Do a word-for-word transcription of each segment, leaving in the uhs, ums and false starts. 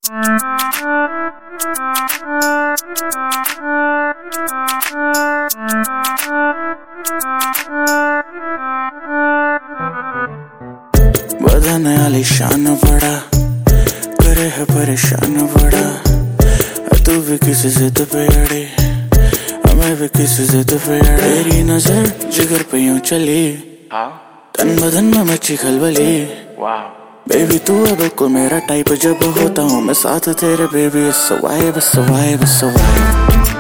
बदन आलीशान बड़ा करे है परेशान बड़ा, तू भी किसी जिद पे अड़ी, मैं भी किसी जिद पे अड़ी। तेरी नजर जिगर पे यूं चली, तन बदन में मची खलबली। बेबी तू है बिल्कुल मेरा टाइप, जब होता हूँ मैं साथ तेरे baby it's a vibe, it's a vibe, it's a vibe,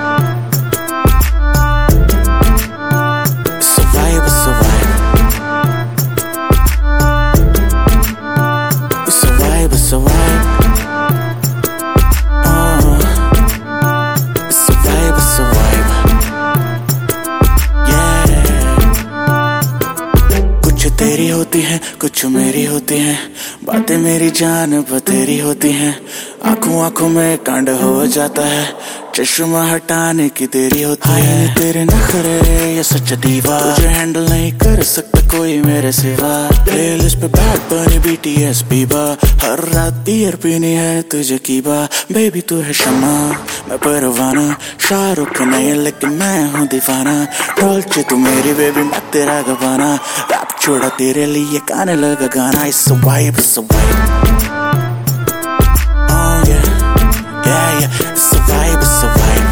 it's a vibe, it's a vibe, it's a vibe, it's a vibe, it's a vibe, it's a vibe, कुछ तेरी होती है कुछ मेरी होती है, बातें मेरी जान बतेरी होती हैं, आंखों आंखों में कांड हो जाता है, चश्मा हटाने की देरी होती है। तेरे नखरे ये सच दीवा, तुझे हैंडल नहीं कर सकता कोई मेरे सिवा। प्लेलिस्ट पे बैड बनी बीटीएस बीबा, हर रात बियर पीनी है तुझे कीबा। बेबी तू है शमा मैं परवाना, शाहरुख नहीं लेकिन मैं हूँ दीवाना। डॉल्चे तू मेरी बेबी मैं तेरा गवाना, रैप छोड़ा तेरे लिए गाने लगा गाना। It's a vibe, it's a vibe, oh yeah, yeah yeah, it's a vibe, it's a vibe,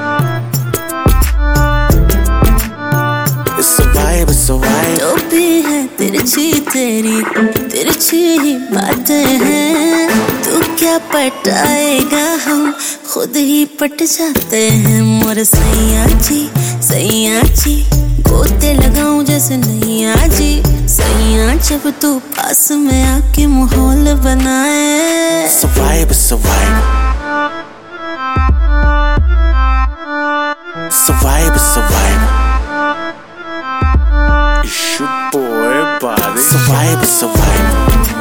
it's a vibe, it's a vibe। जो भी है तिरछी तेरी तिरछी ही बातें हैं, तू क्या पटाएगा हम खुद ही पट जाते हैं। मोर सैया जी सैया जी गोते लगाऊं जैसे नैया जी, सैया जब तू पास में आके माहौल बनाए। It's a vibe, it's a vibe, it's a vibe, it's a vibe, it's your boy Bobby, it's a vibe, it's a vibe।